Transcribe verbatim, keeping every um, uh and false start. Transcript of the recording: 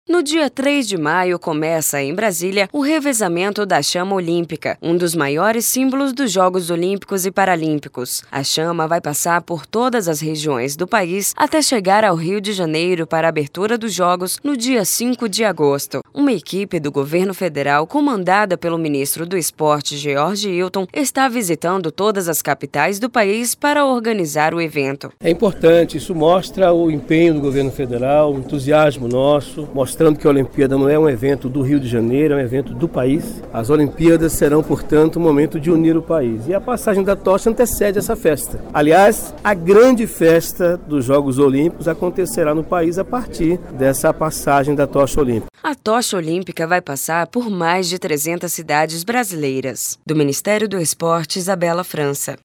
No dia três de maio começa, em Brasília, o revezamento da Chama Olímpica, um dos maiores símbolos dos Jogos Olímpicos e Paralímpicos. A chama vai passar por todas as regiões do país até chegar ao Rio de Janeiro para a abertura dos Jogos no dia cinco de agosto. Uma equipe do governo federal, comandada pelo ministro do Esporte, George Hilton, está visitando todas as capitais do país para organizar o evento. É importante, isso mostra o empenho do governo federal, o entusiasmo nosso, mostrando que a Olimpíada não é um evento do Rio de Janeiro, é um evento do país. As Olimpíadas serão, portanto, um momento de unir o país. E a passagem da tocha antecede essa festa. Aliás, a grande festa dos Jogos Olímpicos acontecerá no país a partir dessa passagem da tocha olímpica. A tocha olímpica vai passar por mais de trezentas cidades brasileiras. Do Ministério do Esporte, Isabela França.